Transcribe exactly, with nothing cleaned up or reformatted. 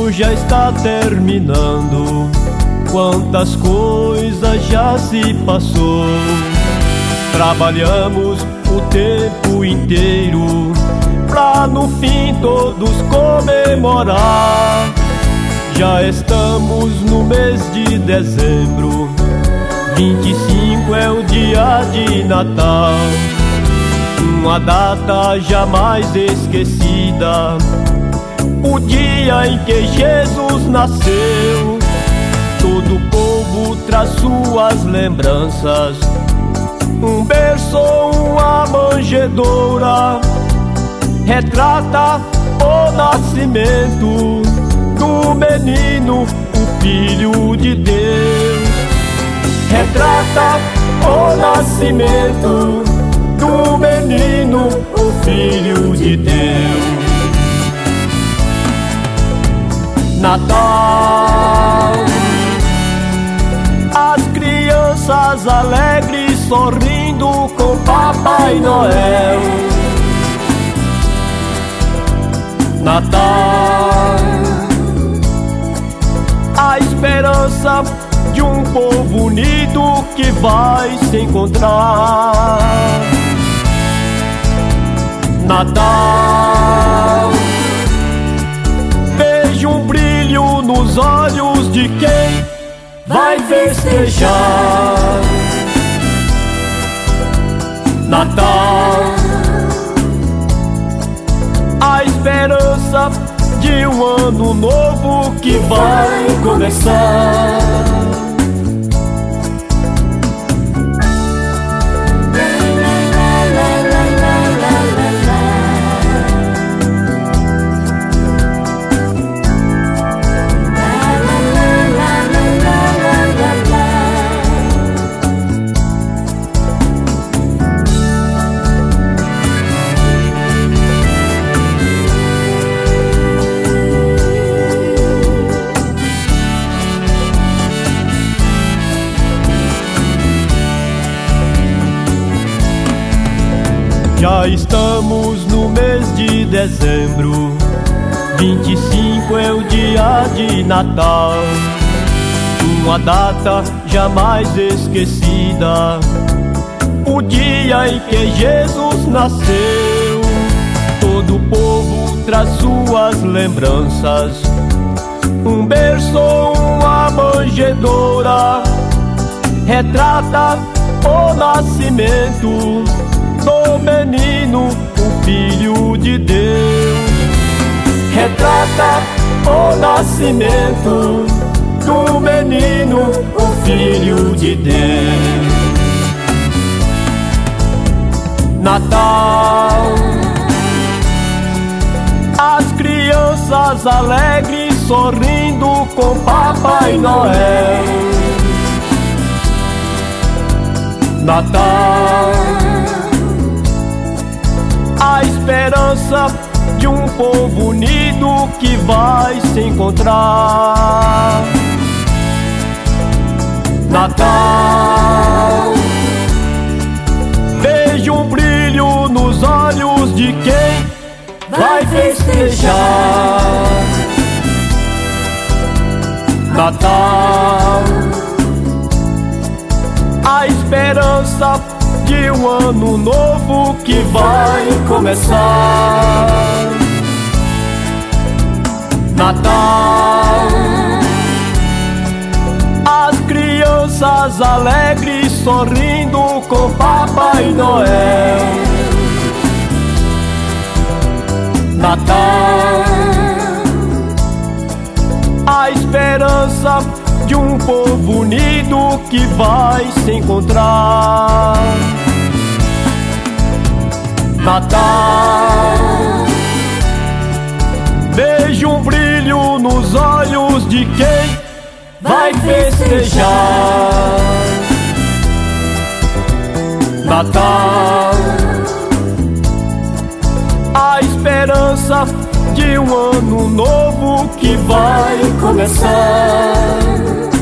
ano já está terminando, quantas coisas já se passou. Trabalhamos o tempo inteiro pra no fim todos comemorar. Já estamos no mês de dezembro, vinte e cinco é o dia de Natal. Uma data jamais esquecida, o dia em que Jesus nasceu. Todo o povo traz suas lembranças, um berço, uma manjedoura, retrata o nascimento do menino, o Filho de Deus. Retrata o nascimento do menino, o Filho de Deus. Natal, as crianças alegres sorrindo com Papai Noel. Natal, a esperança de um povo unido que vai se encontrar. Natal, vejo um brilho nos olhos de quem vai festejar. Natal, a esperança de um ano novo que vai começar. Já estamos no mês de dezembro, vinte e cinco é o dia de Natal. Uma data jamais esquecida, o dia em que Jesus nasceu. Todo o povo traz suas lembranças, um berço, uma manjedoura, retrata o nascimento do menino, o Filho de Deus. Retrata o nascimento do menino, o Filho de Deus. Natal, as crianças alegres sorrindo com Papai Noel. Natal, a esperança de um povo unido que vai se encontrar. Natal, vejo um brilho nos olhos de quem vai festejar. Natal, a esperança de um ano novo que vai começar. Natal, as crianças alegres sorrindo com Papai Noel. Natal, a esperança de um povo unido que vai se encontrar. Natal, vejo um brilho nos olhos de quem vai festejar. Natal, a esperança de um ano novo que vai começar.